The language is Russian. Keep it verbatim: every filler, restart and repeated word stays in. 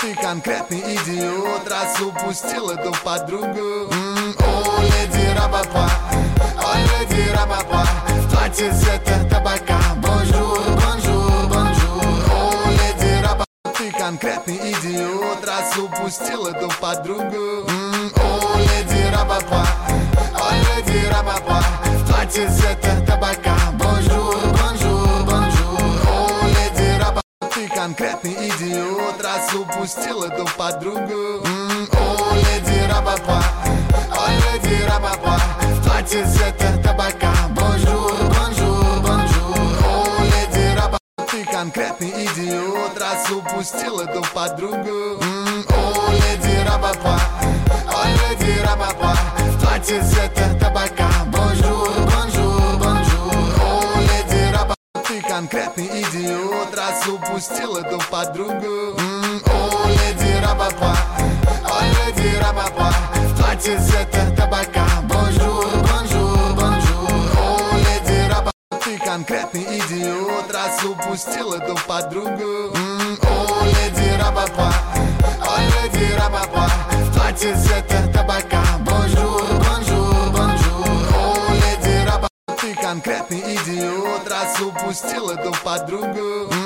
Ты конкретный идиот, раз упустил эту подругу. М, О, леди Рапапа, о, леди Рапапа, в платье цвета табака. Бонжур, бонжур, бонжур. О, леди Рапапа, ты конкретный идиот, раз упустил эту подругу. М, О, леди Рапапа, о, леди Рапапа, в платье цвета табака. Бонжур, бонжур, бонжур. О, леди Рапапа, ты конкретный идиот, раз упустил эту подругу. М, О, леди Рапапа, о, леди Рапапа, в платье цвета табака. Бонжур, бонжур, бонжур. О, леди Рапапа, ты конкретный идиот, раз упустил эту подругу. М, О, леди Рапапа, о, леди Рапапа, в платье цвета табака. Бонжур, бонжур, бонжур. О, леди Рапапа, ты конкретный идиот, раз упустил эту подругу. М, О, леди Рапапа, о, леди Рапапа, в платье цвета табака. Бонжур, бонжур, бонжур. О, леди Рапапа, ты конкретный идиот, раз упустил эту подругу. М, О, леди Рапапа, о, леди Рапапа, в платье цвета табака. Бонжур, бонжур, бонжур. О, леди Рапапа, ты конкретный идиот, раз упустил эту подругу.